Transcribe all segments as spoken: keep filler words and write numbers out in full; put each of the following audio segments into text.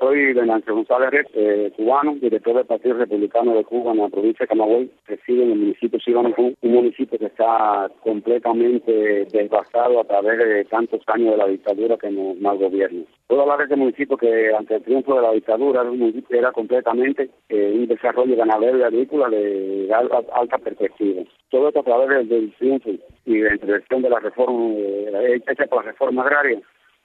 soy Venancio González Reyes, eh, cubano, director del Partido Republicano de Cuba en la provincia de Camagüey, resido en el municipio Ciudadano Cuba, un municipio que está completamente devastado a través de tantos años de la dictadura que nos malgobierna. Puedo hablar de este municipio que ante el triunfo de la dictadura era, un municipio, era completamente eh, un desarrollo ganadero y agrícola de alta, alta perspectiva. Todo esto a través del, del triunfo y de la intervención de la reforma, eh, hecha por la reforma agraria,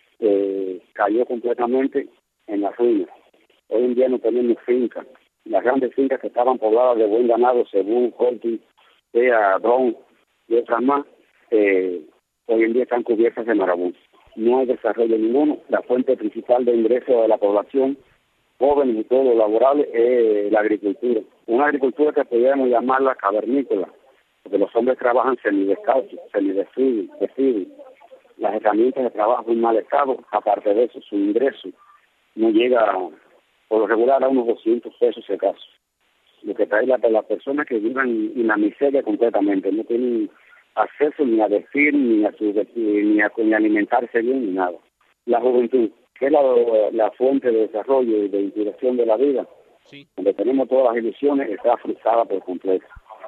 eh, cayó completamente en la ruina. Hoy en día no tenemos fincas. Las grandes fincas que estaban pobladas de buen ganado, según Horty, Bea, Bron y otras más, eh, hoy en día están cubiertas de marabuntas. No hay desarrollo ninguno. La fuente principal de ingreso de la población, jóvenes y todos los laborables, es la agricultura. Una agricultura que podríamos llamarla cavernícola, porque los hombres trabajan semidescalzos, semidesnudos. Las herramientas de trabajo en mal estado, aparte de eso, su ingreso no llega, por lo regular, a unos doscientos pesos si acaso. Lo que trae la, las personas que viven en la miseria completamente, no tienen acceso ni a vestir, ni a, su, ni a, ni a alimentarse bien, ni nada. La juventud, que es la, la fuente de desarrollo y de inspiración de la vida, sí, donde tenemos todas las ilusiones, está frustrada por completo.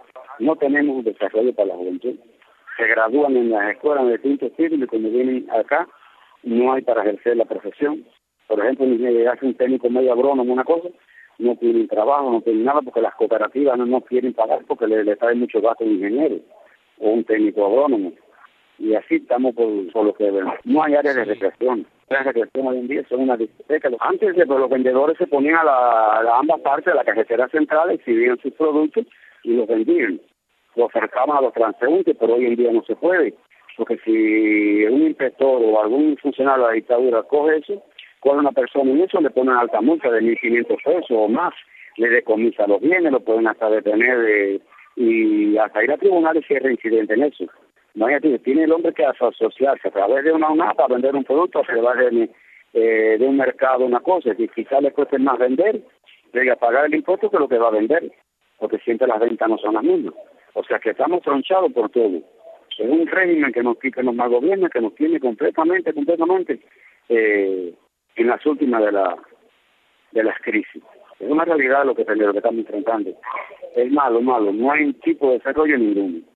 No tenemos desarrollo para la juventud. Se gradúan en las escuelas de distintos tipos y cuando vienen acá no hay para ejercer la profesión. Por ejemplo, ni llegarse un técnico medio agrónomo, una cosa, no tienen trabajo, no tienen nada porque las cooperativas no, no quieren pagar porque le, le traen mucho gasto a un ingeniero o un técnico agrónomo. Y así estamos por, por lo que vemos. No hay áreas de recreación. Las recreación hoy en día son una discoteca. Antes de, pues, los vendedores se ponían a, la, a ambas partes de la carretera central, exhibían sus productos y los vendían. Lo ofertaban a los transeúntes, pero hoy en día no se puede. Porque si un inspector o algún funcionario de la dictadura coge eso, coge a una persona en eso, le ponen alta multa de mil quinientos pesos o más, le decomisa los bienes, lo pueden hasta detener eh, y hasta ir a tribunales si es reincidente en eso. Imagínate, tiene el hombre que asociarse a través de una U N A para vender un producto, se va de, eh, de un mercado una cosa, y quizás le cueste más vender, llega a pagar el impuesto que lo que va a vender, porque siempre las ventas no son las mismas. O sea que estamos tronchados por todo. Es un régimen que nos que nos malgobierna, que nos tiene completamente, completamente eh, en las últimas de la de las crisis. Es una realidad lo que, lo que estamos enfrentando. Es malo, malo. No hay un tipo de desarrollo ninguno.